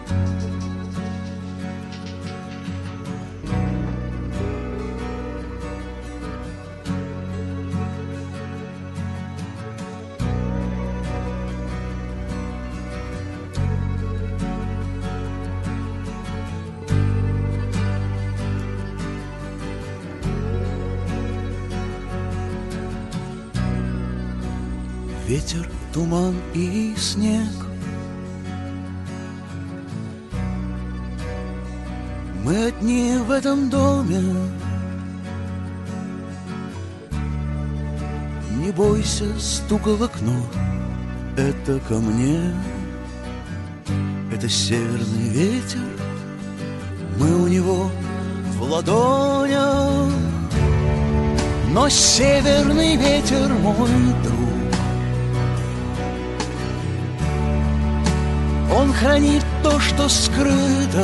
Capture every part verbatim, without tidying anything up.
Ветер, туман и снег. Мы одни в этом доме. Не бойся стука в окно, это ко мне. Это северный ветер, мы у него в ладонях. Но северный ветер мой друг. Он хранит то, что скрыто.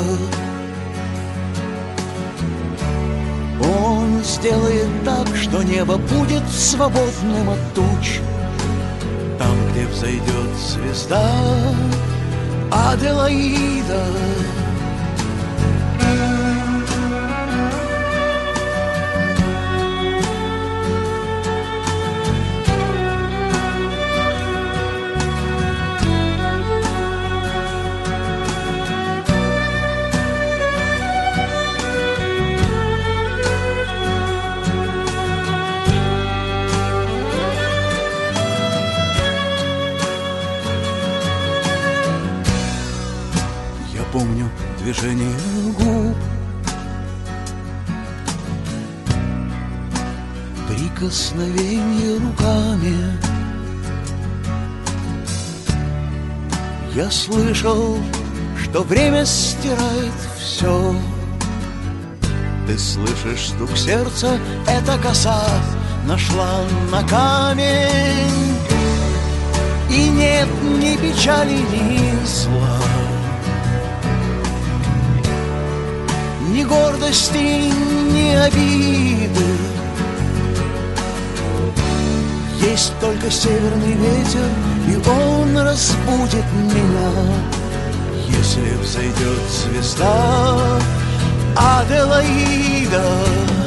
Он сделает так, что небо будет свободным от туч. Там, где взойдет звезда Аделаида. Помню движение губ, прикосновение руками. Я слышал, что время стирает все. Ты слышишь стук сердца, эта коса нашла на камень. И нет ни печали, ни зла, ни гордости, ни обиды. Есть только северный ветер, и он разбудит меня, если взойдет звезда Аделаида.